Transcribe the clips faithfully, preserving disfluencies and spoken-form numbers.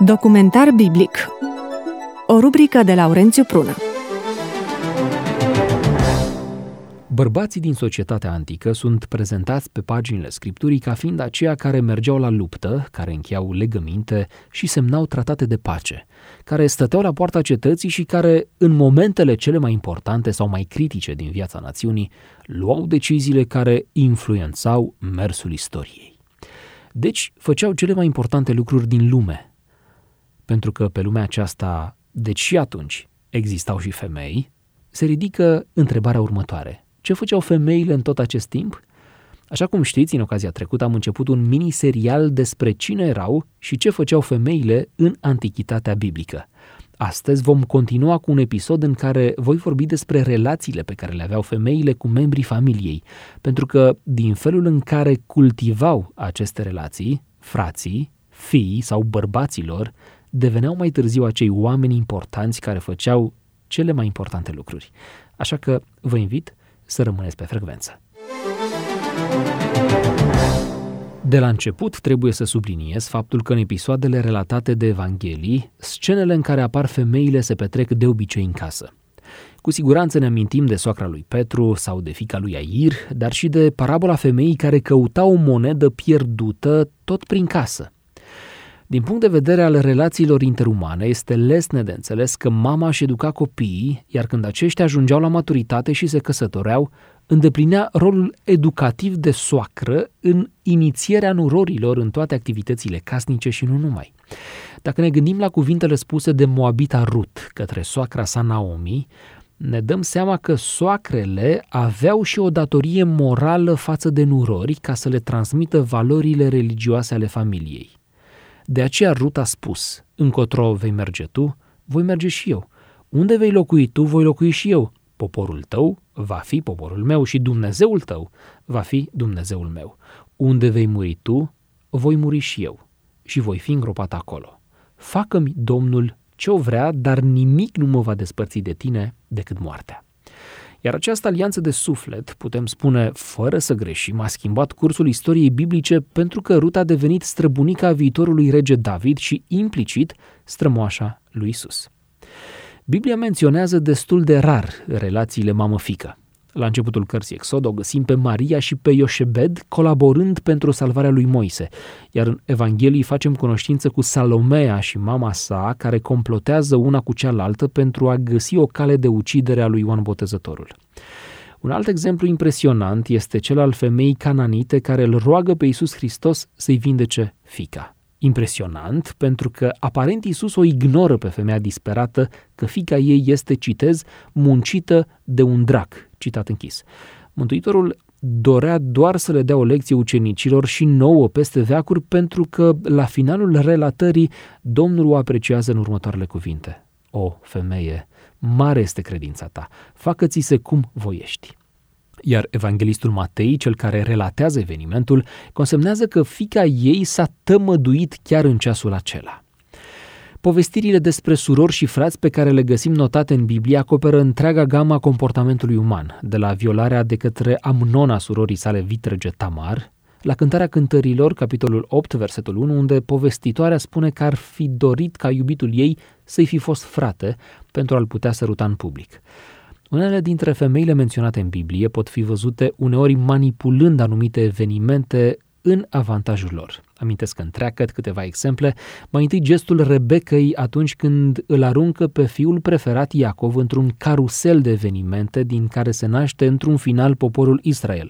Documentar biblic. O rubrică de Laurențiu Prună. Bărbații din societatea antică sunt prezentați pe paginile Scripturii ca fiind aceia care mergeau la luptă, care încheiau legăminte și semnau tratate de pace, care stăteau la poarta cetății și care, în momentele cele mai importante sau mai critice din viața națiunii, luau deciziile care influențau mersul istoriei. Deci, făceau cele mai importante lucruri din lume. Pentru că pe lumea aceasta, deci și atunci, existau și femei, se ridică întrebarea următoare. Ce făceau femeile în tot acest timp? Așa cum știți, în ocazia trecută am început un mini-serial despre cine erau și ce făceau femeile în antichitatea biblică. Astăzi vom continua cu un episod în care voi vorbi despre relațiile pe care le aveau femeile cu membrii familiei, pentru că din felul în care cultivau aceste relații, frații, fiii sau bărbaților, deveneau mai târziu acei oameni importanți care făceau cele mai importante lucruri. Așa că vă invit să rămâneți pe frecvență. De la început trebuie să subliniez faptul că în episoadele relatate de Evanghelii, scenele în care apar femeile se petrec de obicei în casă. Cu siguranță ne amintim de soacra lui Petru sau de fiica lui Air, dar și de parabola femeii care căuta o monedă pierdută tot prin casă. Din punct de vedere al relațiilor interumane, este lesne de înțeles că mama își educa copiii, iar când aceștia ajungeau la maturitate și se căsătoreau, îndeplinea rolul educativ de soacră în inițierea nurorilor în toate activitățile casnice și nu numai. Dacă ne gândim la cuvintele spuse de Moabita Rut către soacra sa Naomi, ne dăm seama că soacrele aveau și o datorie morală față de nurori ca să le transmită valorile religioase ale familiei. De aceea Rut a spus, încotro vei merge tu, voi merge și eu. Unde vei locui tu, voi locui și eu. Poporul tău va fi poporul meu și Dumnezeul tău va fi Dumnezeul meu. Unde vei muri tu, voi muri și eu și voi fi îngropat acolo. Facă-mi Domnul ce-o vrea, dar nimic nu mă va despărți de tine decât moartea. Iar această alianță de suflet, putem spune, fără să greșim, a schimbat cursul istoriei biblice pentru că Rut a devenit străbunica viitorului rege David și, implicit, strămoașa lui Isus. Biblia menționează destul de rar relațiile mamă-fică. La începutul cărții Exod o găsim pe Maria și pe Ioșebed colaborând pentru salvarea lui Moise, iar în Evanghelii facem cunoștință cu Salomea și mama sa, care complotează una cu cealaltă pentru a găsi o cale de ucidere a lui Ioan Botezătorul. Un alt exemplu impresionant este cel al femeii cananite care îl roagă pe Iisus Hristos să-i vindece fiica. Impresionant pentru că aparent Iisus o ignoră pe femeia disperată că fiica ei este, citez, muncită de un drac, citat închis. Mântuitorul dorea doar să le dea o lecție ucenicilor și nouă peste veacuri pentru că la finalul relatării Domnul o apreciază în următoarele cuvinte. O, femeie, mare este credința ta, facă-ți-se cum voiești. Iar evanghelistul Matei, cel care relatează evenimentul, consemnează că fiica ei s-a tămăduit chiar în ceasul acela. Povestirile despre surori și frați pe care le găsim notate în Biblie acoperă întreaga gamă a comportamentului uman, de la violarea de către Amnon a surorii sale vitrege Tamar, la cântarea cântărilor, capitolul opt, versetul unu, unde povestitoarea spune că ar fi dorit ca iubitul ei să-i fi fost frate pentru a-l putea săruta în public. Unele dintre femeile menționate în Biblie pot fi văzute uneori manipulând anumite evenimente în avantajul lor. Amintesc întreagăt câteva exemple. Mai întâi gestul Rebecăi atunci când îl aruncă pe fiul preferat Iacov într-un carusel de evenimente din care se naște într-un final poporul Israel.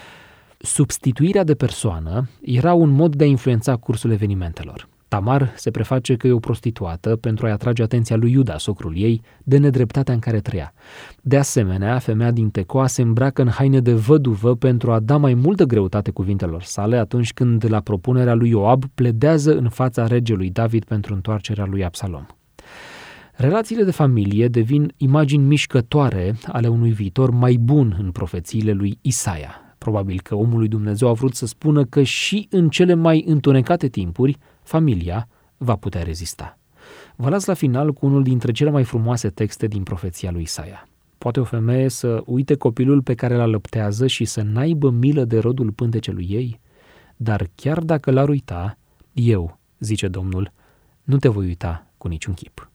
Substituirea de persoană era un mod de a influența cursul evenimentelor. Tamar se preface că e o prostituată pentru a-i atrage atenția lui Iuda, socrul ei, de nedreptatea în care trăia. De asemenea, femeia din Tecoa se îmbracă în haine de văduvă pentru a da mai multă greutate cuvintelor sale atunci când, la propunerea lui Ioab, pledează în fața regelui David pentru întoarcerea lui Absalom. Relațiile de familie devin imagini mișcătoare ale unui viitor mai bun în profețiile lui Isaia. Probabil că omul lui Dumnezeu a vrut să spună că și în cele mai întunecate timpuri, familia va putea rezista. Vă las la final cu unul dintre cele mai frumoase texte din profeția lui Isaia. Poate o femeie să uite copilul pe care îl alăptează și să n-aibă milă de rodul pântecelui ei? Dar chiar dacă l-ar uita, eu, zice Domnul, nu te voi uita cu niciun chip.